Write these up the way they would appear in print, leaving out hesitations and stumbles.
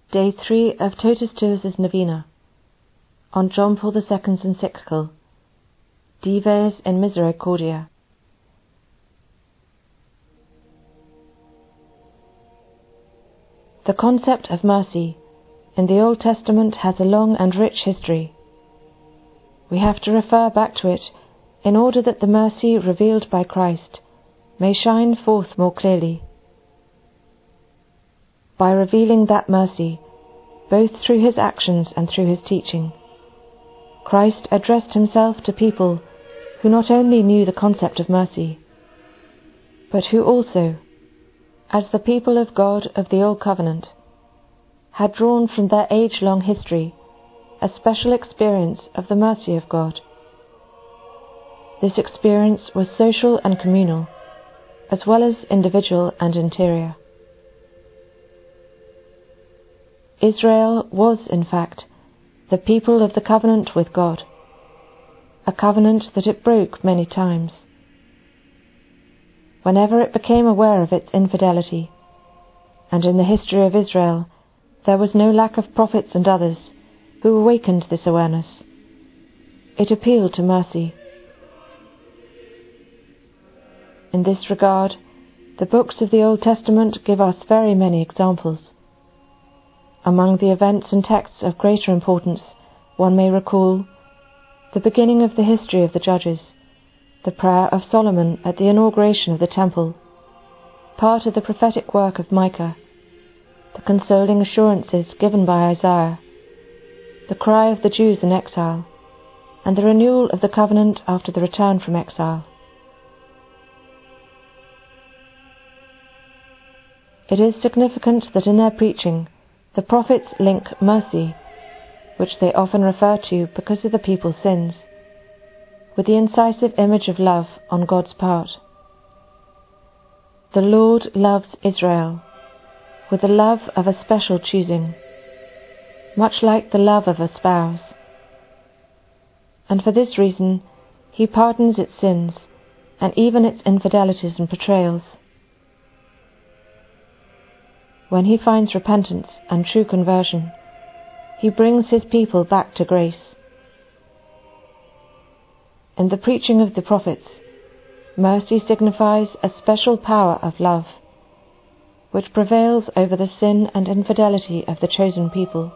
Day 3 of Totus Tuus' Novena on John Paul II's encyclical Dives in Misericordia. The concept of mercy in the Old Testament has a long and rich history. We have to refer back to it in order that the mercy revealed by Christ may shine forth more clearly. By revealing that mercy, both through his actions and through his teaching, Christ addressed himself to people who not only knew the concept of mercy, but who also, as the people of God of the Old Covenant, had drawn from their age-long history a special experience of the mercy of God. This experience was social and communal, as well as individual and interior. Israel was, in fact, the people of the covenant with God, a covenant that it broke many times. Whenever it became aware of its infidelity, and in the history of Israel there was no lack of prophets and others who awakened this awareness, it appealed to mercy. In this regard, the books of the Old Testament give us very many examples. Among the events and texts of greater importance, one may recall the beginning of the history of the Judges, the prayer of Solomon at the inauguration of the Temple, part of the prophetic work of Micah, the consoling assurances given by Isaiah, the cry of the Jews in exile, and the renewal of the covenant after the return from exile. It is significant that in their preaching, the prophets link mercy, which they often refer to because of the people's sins, with the incisive image of love on God's part. The Lord loves Israel with the love of a special choosing, much like the love of a spouse. And for this reason, he pardons its sins and even its infidelities and betrayals. When he finds repentance and true conversion, he brings his people back to grace. In the preaching of the prophets, mercy signifies a special power of love, which prevails over the sin and infidelity of the chosen people.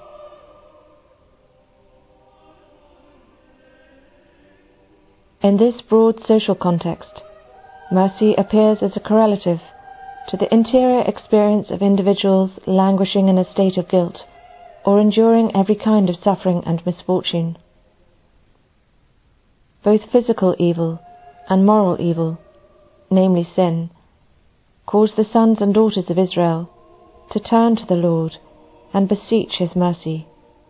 In this broad social context, mercy appears as a correlative to the interior experience of individuals languishing in a state of guilt or enduring every kind of suffering and misfortune. Both physical evil and moral evil, namely sin, caused the sons and daughters of Israel to turn to the Lord and beseech his mercy.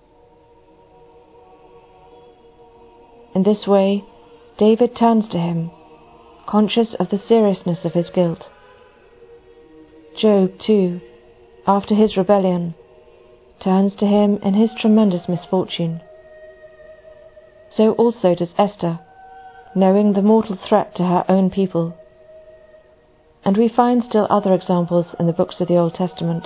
In this way, David turns to him, conscious of the seriousness of his guilt. Job, too, after his rebellion, turns to him in his tremendous misfortune. So also does Esther, knowing the mortal threat to her own people. And we find still other examples in the books of the Old Testament.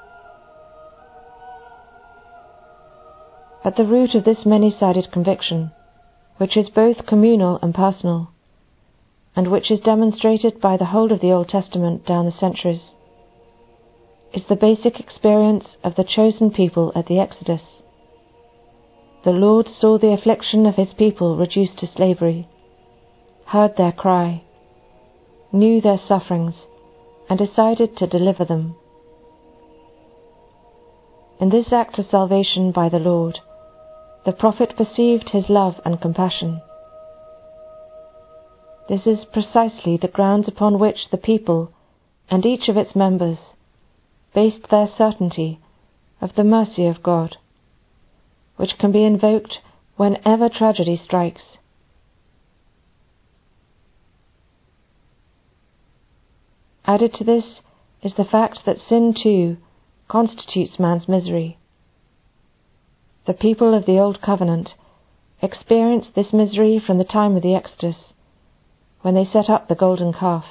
At the root of this many-sided conviction, which is both communal and personal, and which is demonstrated by the whole of the Old Testament down the centuries, is the basic experience of the chosen people at the Exodus. The Lord saw the affliction of his people reduced to slavery, heard their cry, knew their sufferings, and decided to deliver them. In this act of salvation by the Lord, the prophet perceived his love and compassion. This is precisely the grounds upon which the people and each of its members based their certainty of the mercy of God, which can be invoked whenever tragedy strikes. Added to this is the fact that sin too constitutes man's misery. The people of the Old Covenant experienced this misery from the time of the Exodus, when they set up the golden calf.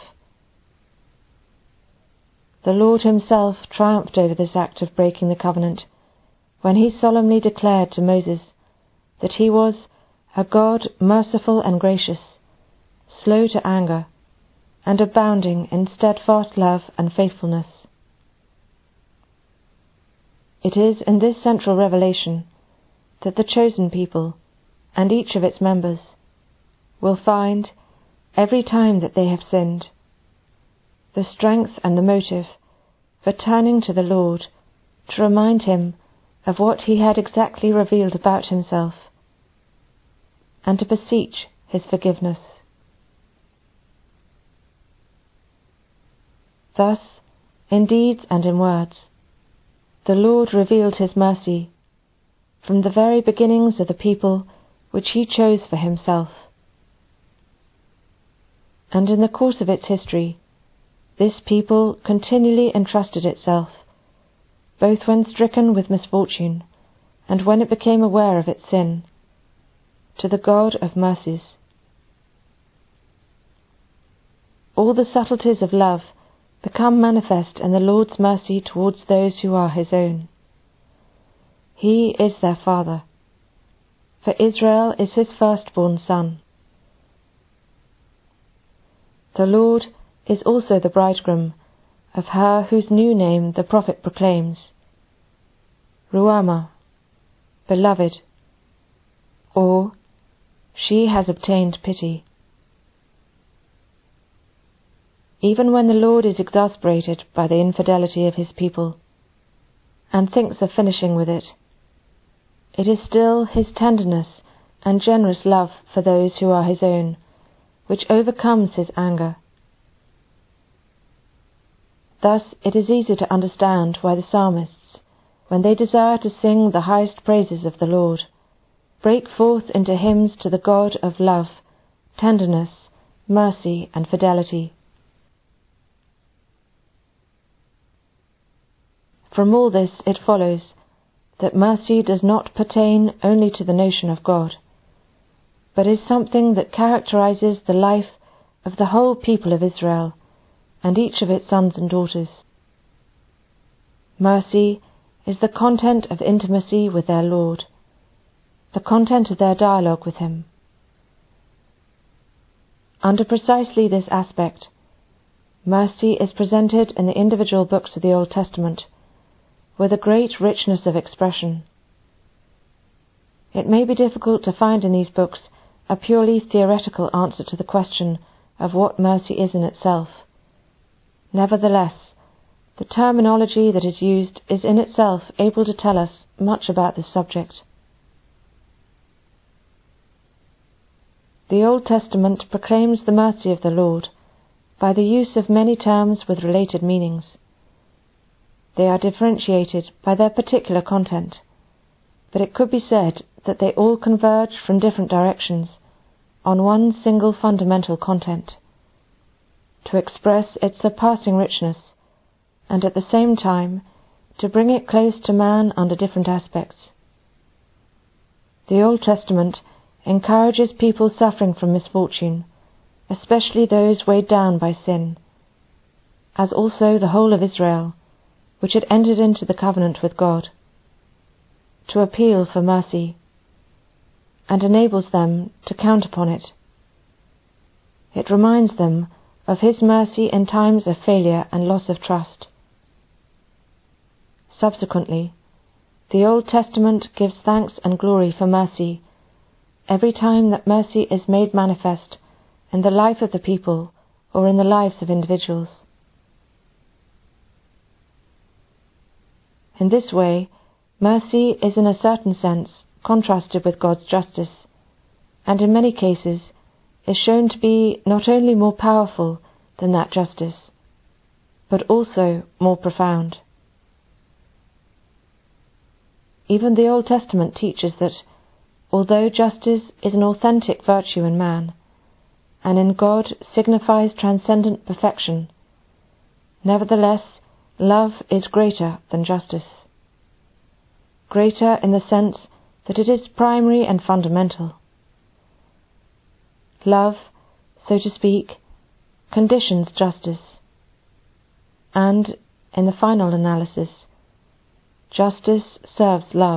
The Lord himself triumphed over this act of breaking the covenant when he solemnly declared to Moses that he was a God merciful and gracious, slow to anger, and abounding in steadfast love and faithfulness. It is in this central revelation that the chosen people, and each of its members, will find, every time that they have sinned, the strength and the motive for turning to the Lord to remind him of what he had exactly revealed about himself, and to beseech his forgiveness. Thus, in deeds and in words, the Lord revealed his mercy from the very beginnings of the people which he chose for himself. And in the course of its history, this people continually entrusted itself, both when stricken with misfortune and when it became aware of its sin, to the God of mercies. All the subtleties of love become manifest in the Lord's mercy towards those who are his own. He is their Father, for Israel is his firstborn son. The Lord is also the bridegroom of her whose new name the prophet proclaims, Ruhamah, beloved, or she has obtained pity. Even when the Lord is exasperated by the infidelity of his people, and thinks of finishing with it, it is still his tenderness and generous love for those who are his own which overcomes his anger. Thus it is easy to understand why the psalmists, when they desire to sing the highest praises of the Lord, break forth into hymns to the God of love, tenderness, mercy, and fidelity. From all this it follows that mercy does not pertain only to the notion of God, but is something that characterizes the life of the whole people of Israel and each of its sons and daughters. Mercy is the content of intimacy with their Lord, the content of their dialogue with him. Under precisely this aspect, mercy is presented in the individual books of the Old Testament with a great richness of expression. It may be difficult to find in these books a purely theoretical answer to the question of what mercy is in itself. Nevertheless, the terminology that is used is in itself able to tell us much about this subject. The Old Testament proclaims the mercy of the Lord by the use of many terms with related meanings. They are differentiated by their particular content, but it could be said that they all converge from different directions on one single fundamental content, to express its surpassing richness, and at the same time to bring it close to man under different aspects. The Old Testament encourages people suffering from misfortune, especially those weighed down by sin, as also the whole of Israel, which had entered into the covenant with God, to appeal for mercy, and enables them to count upon it. It reminds them of his mercy in times of failure and loss of trust. Subsequently, the Old Testament gives thanks and glory for mercy every time that mercy is made manifest in the life of the people or in the lives of individuals. In this way, mercy is in a certain sense contrasted with God's justice, and in many cases is shown to be not only more powerful than that justice, but also more profound. Even the Old Testament teaches that, although justice is an authentic virtue in man, and in God signifies transcendent perfection, nevertheless love is greater than justice. Greater in the sense that it is primary and fundamental. Love, so to speak, conditions justice, and, in the final analysis, Justice serves love.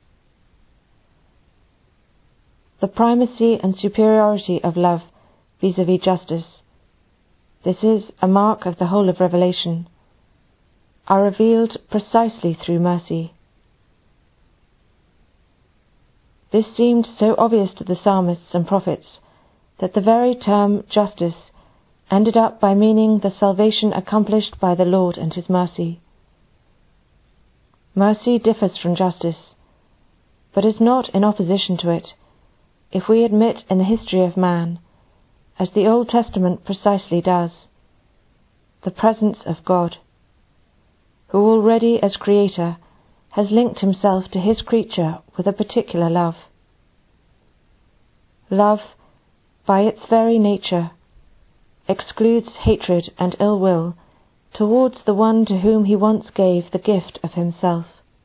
The primacy and superiority of love vis-à-vis justice, this is a mark of the whole of Revelation, are revealed precisely through mercy. This seemed so obvious to the psalmists and prophets that the very term justice ended up by meaning the salvation accomplished by the Lord and His mercy. Mercy differs from justice, but is not in opposition to it, if we admit in the history of man, as the Old Testament precisely does, the presence of God, who already as Creator has linked Himself to His creature with a particular love. Love, by its very nature, excludes hatred and ill will towards the one to whom He once gave the gift of Himself.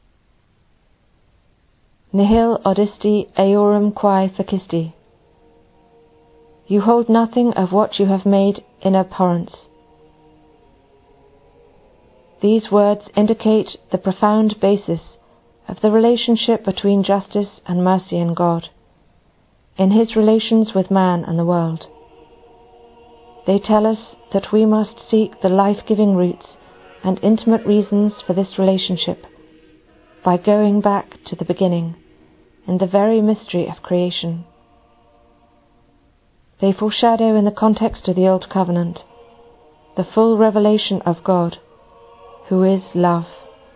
Nihil odisti eorum quae fecisti. You hold nothing of what you have made in abhorrence. These words indicate the profound basis of the relationship between justice and mercy in God, in His relations with man and the world. They tell us that we must seek the life-giving roots and intimate reasons for this relationship by going back to the beginning, in the very mystery of creation. They foreshadow in the context of the Old Covenant the full revelation of God, who is love.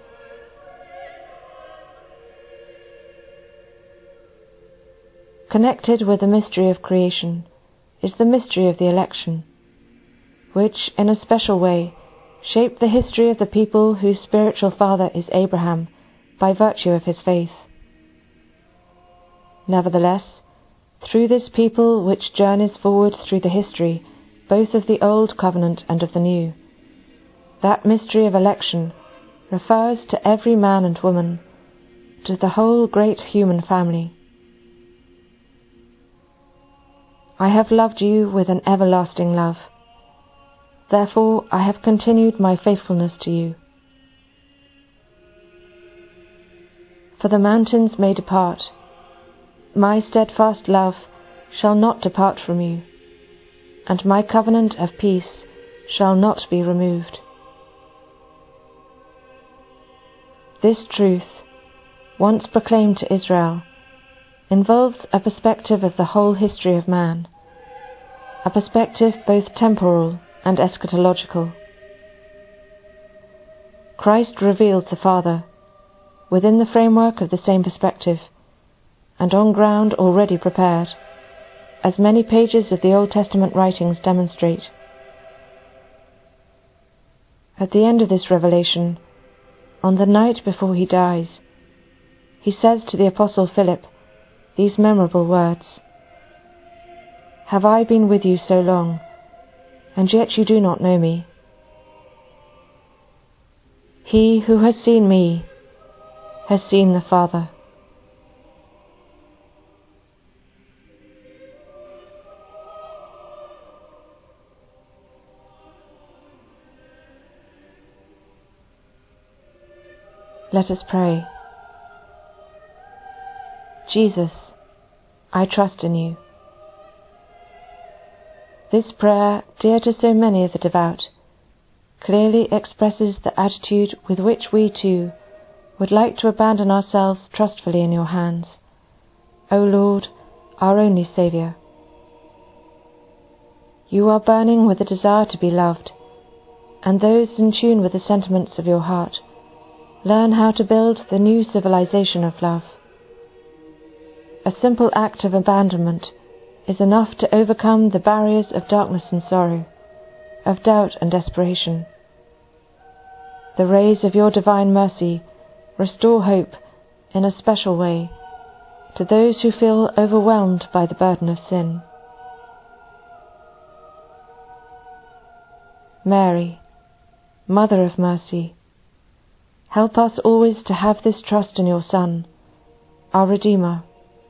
Connected with the mystery of creation is the mystery of the election, which in a special way shaped the history of the people whose spiritual father is Abraham by virtue of his faith. Nevertheless, through this people which journeys forward through the history both of the Old Covenant and of the New, that mystery of election refers to every man and woman, to the whole great human family. I have loved you with an everlasting love. Therefore I have continued my faithfulness to you. For the mountains may depart, my steadfast love shall not depart from you, and my covenant of peace shall not be removed. This truth, once proclaimed to Israel, involves a perspective of the whole history of man, a perspective both temporal and eschatological. Christ revealed the Father within the framework of the same perspective, and on ground already prepared, as many pages of the Old Testament writings demonstrate. At the end of this revelation, on the night before He dies, He says to the Apostle Philip these memorable words: "Have I been with you so long, and yet you do not know me? He who has seen me has seen the Father." Let us pray. Jesus, I trust in you. This prayer, dear to so many of the devout, clearly expresses the attitude with which we too would like to abandon ourselves trustfully in your hands, O Lord, our only Saviour. You are burning with a desire to be loved, and those in tune with the sentiments of your heart learn how to build the new civilization of love. A simple act of abandonment is enough to overcome the barriers of darkness and sorrow, of doubt and desperation. The rays of your divine mercy restore hope in a special way to those who feel overwhelmed by the burden of sin. Mary, Mother of Mercy, help us always to have this trust in your Son, our Redeemer.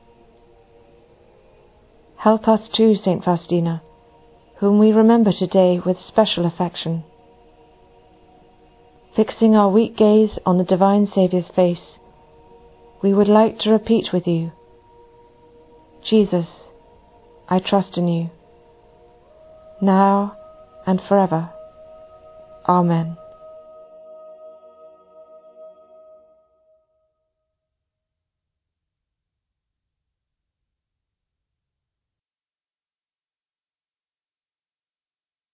Help us too, Saint Faustina, whom we remember today with special affection. fixing our weak gaze on the divine Saviour's face, we would like to repeat with you, Jesus, I trust in you, now and forever. Amen.